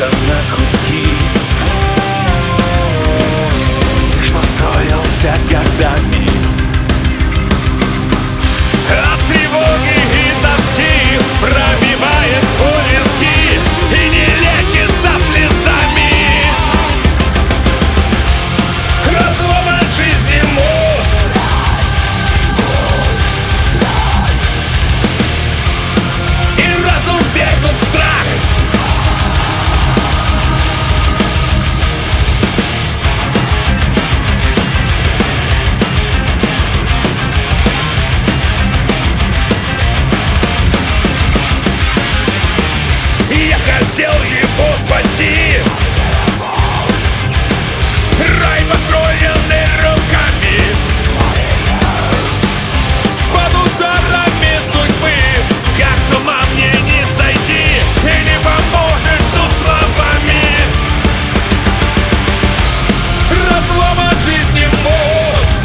рвется на куски. Ты что строился годами от тревоги и тоски, пробивает у виски и не лечится слезами. Разломан жизни мост, и разум вергнут в страх. Я хотел его спасти, рай, построенный руками, под ударами судьбы. Как с ума мне не сойти, и не поможешь тут словами. Разломан жизни мост,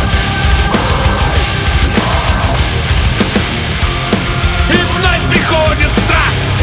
и вновь приходит страх.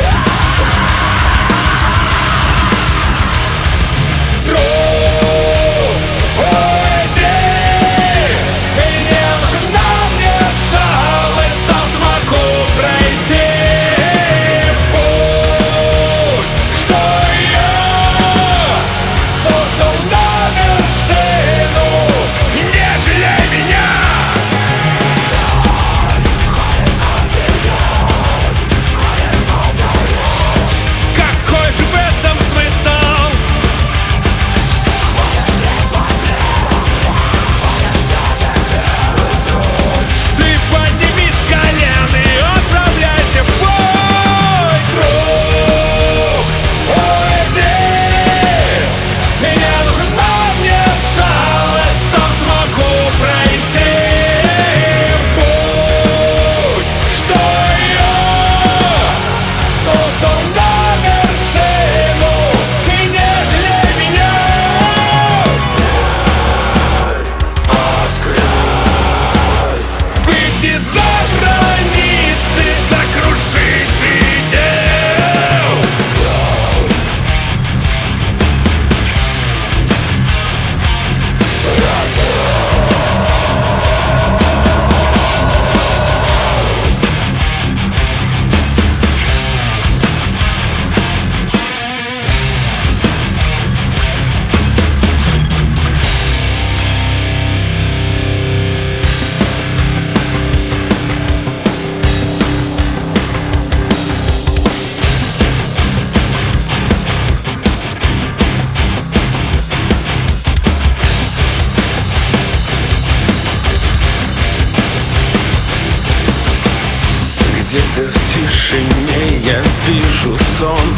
Где-то в тишине я вижу сон.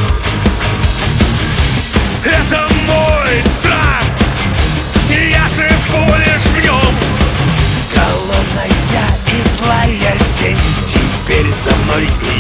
Это мой страх, и я живу лишь в нем. Голодная и злая тень теперь за мной.